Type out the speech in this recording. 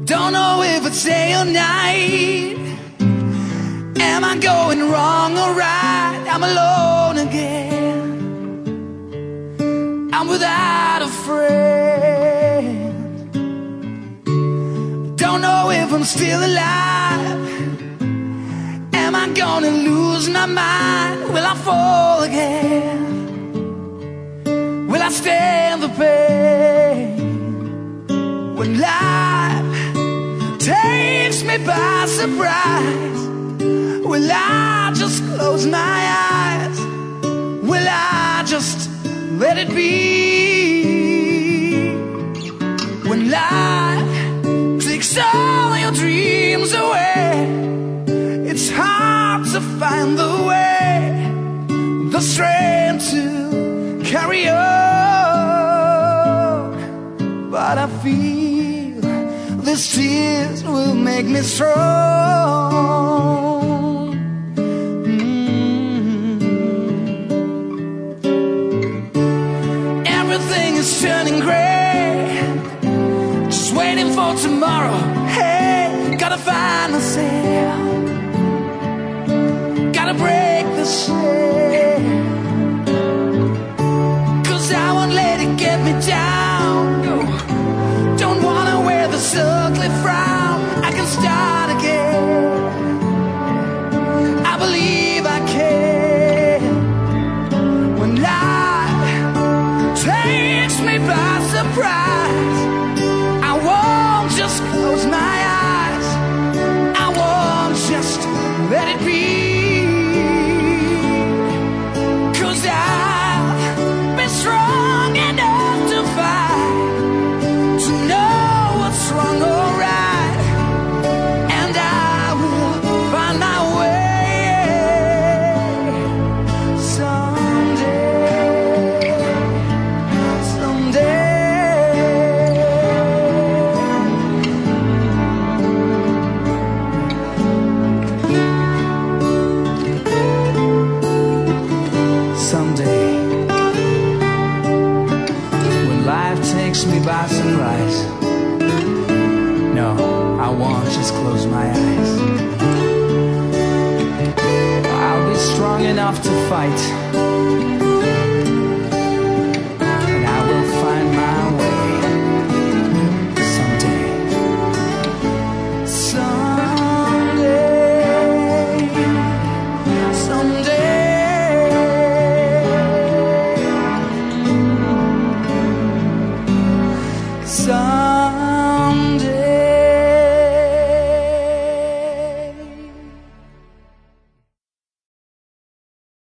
Don't know if it's day or night. Am I going wrong or right? I'm alone again. I'm without a friend. Don't know if I'm still alive. Am I gonna lose my mind? Will I fall again? Will I stand the pain? When life takes me by surprise, will I just close my eyes? Will I just let it be? When life takes all your dreams away, it's hard to find the way, the strength to carry on. But I feel these tears will make me strong. Everything is turning gray, just waiting for tomorrow. Hey, gotta find myself, gotta break the shell, 'cause I won't let it get me down. Don't wanna wear the ugly frown. I can start again. I believe I can. When life takes me by surprise, I won't just close my eyes. I won't just let it be. 'Cause I've been strong enough to fight, to know what's wrong or right, and I will find my way someday, someday. Someday, when life takes me by surprise, no, I won't just close my eyes. I'll be strong enough to fight,